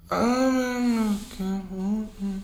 I've been looking.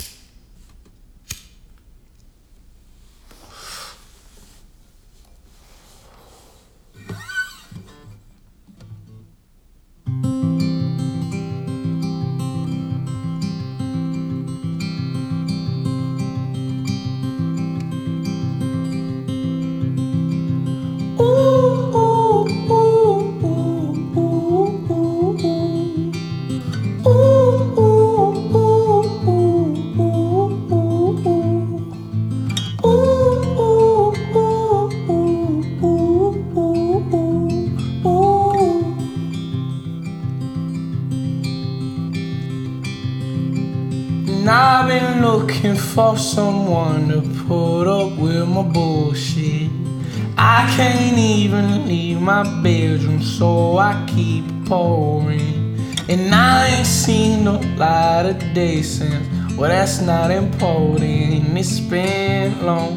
And I've been looking for someone to put up with my bullshit. I can't even leave my bedroom, so I keep pouring. And I ain't seen no light of day since. Well, that's not important. It's been long.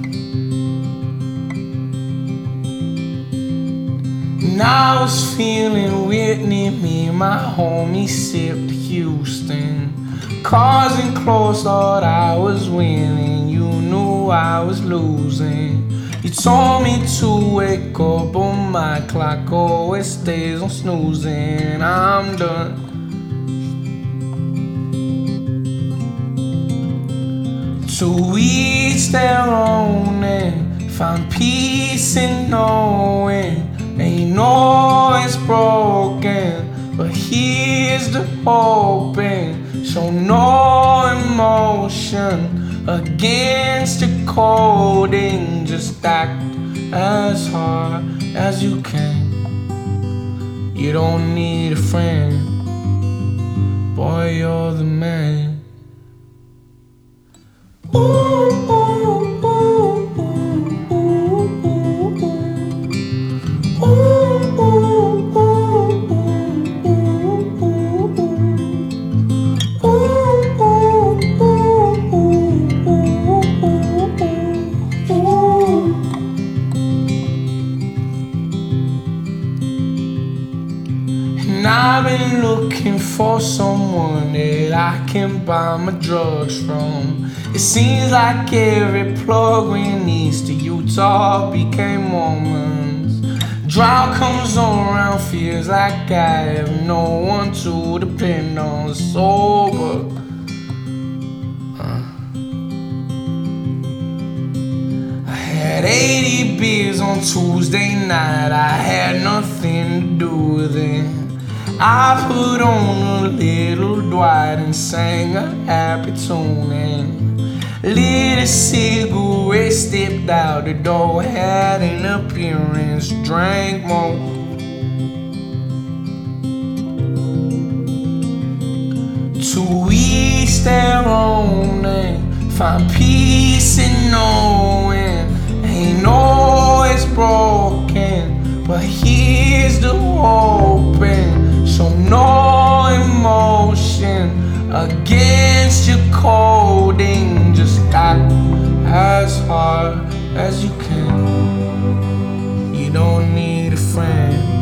And I was feeling Whitney, me and my homie sipped Houston. Cars and clothes thought I was winning. You knew I was losing. You told me to wake up, but my clock always stays on snoozing. I'm done. To each their own and find peace in knowing ain't always broken, but here's the hoping. Show no emotion against your coding. Just act as hard as you can. You don't need a friend, boy, you're the man. And I've been looking for someone that I can buy my drugs from. It seems like every plug we needs to Utah became Mormons. Drought comes around, feels like I have no one to depend on. Sober. I had 80 beers on Tuesday night. I had nothing to do with it. I put on a little Dwight and sang a happy tune and lit a cigarette, stepped out the door, had an appearance, drank more. To each their own and find peace in knowing ain't always broken, but here's the hoping. Show no emotion against your coding. Just act as hard as you can. You don't need a friend,